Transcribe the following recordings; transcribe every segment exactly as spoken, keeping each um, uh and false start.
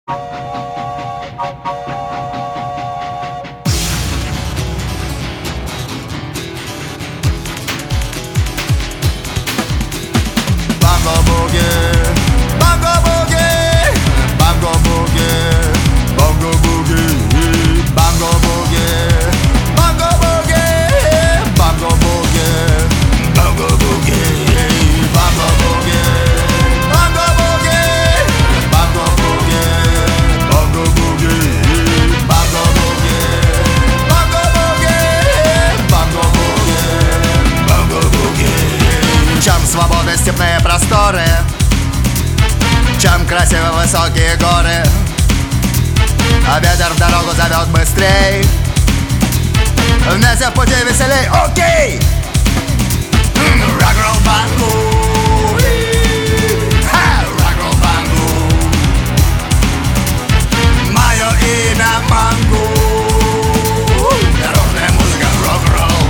Bongo boogie, bongo boogie, bongo boogie, bongo boogie, bongo boogie, bongo boogie, bongo boogie, bongo boogie, bongo boogie, bongo boogie, bongo boogie, bongo boogie, bongo boogie, bongo boogie, bongo boogie, bongo boogie. Чем свободы степные просторы, чем красивые высокие горы, а ветер в дорогу зовет быстрей. Вместе в пути веселей, окей! Рок-ролл бангу, рок-ролл бангу, мое имя Мангу, дорожная музыка рок-ролл.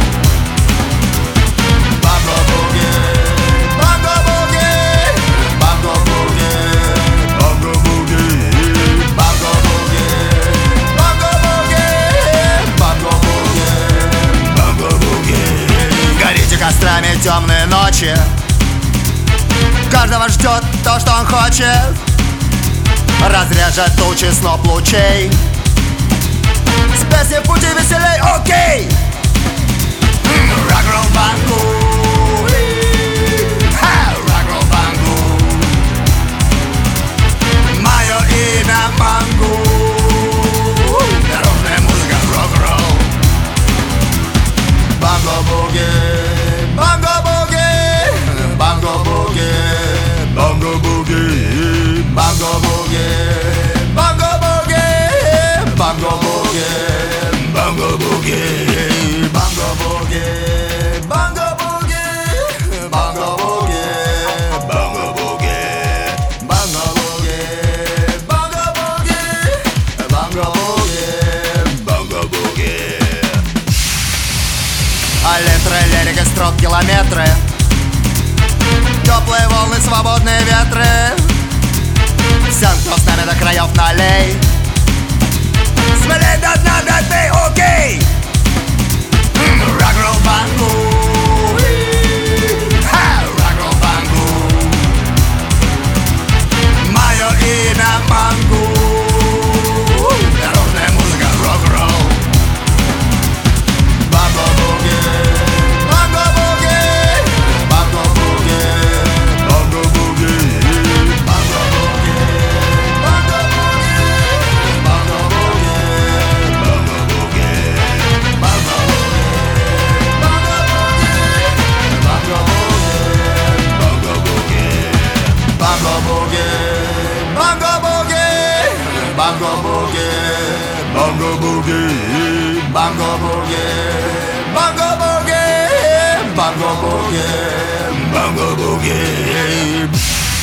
Bongo boogie, bongo boogie, bongo boogie, bongo boogie, bongo boogie, bongo boogie, bongo boogie, bongo boogie. Горите кострами темные ночи, каждого ждет то, что он хочет. Разрежет тучи сноп лучей, с песней в пути веселей, окей! Рок-ролл бангу, рок-ролл бангу, мое имя Мангу, дорожная музыка рок-ролл. Bongo boogie, bongo boogie, bongo boogie, bongo boogie, bongo boogie, bongo boogie, bongo boogie, bongo boogie, bongo boogie, bongo boogie, bongo boogie, bongo boogie, bongo boogie, bongo boogie, bongo boogie, bongo boogie. А литры лирики, строк, километры, теплые волны, свободные ветры. Всем, кто с нами до краев, налей, смелей до дна, до дна, окей! Рок-ролл бангу, рок-ролл бангу, мое имя Мангу, дорожная музыка рок-ролл. Bongo boogie, bongo boogie, bongo boogie, bongo boogie, bongo boogie, bongo boogie, bongo boogie, bongo boogie, bongo boogie, bongo boogie, bongo boogie, bongo boogie, bongo boogie, bongo boogie, bongo boogie, bongo boogie, bongo boogie, bongo boogie, bongo boogie.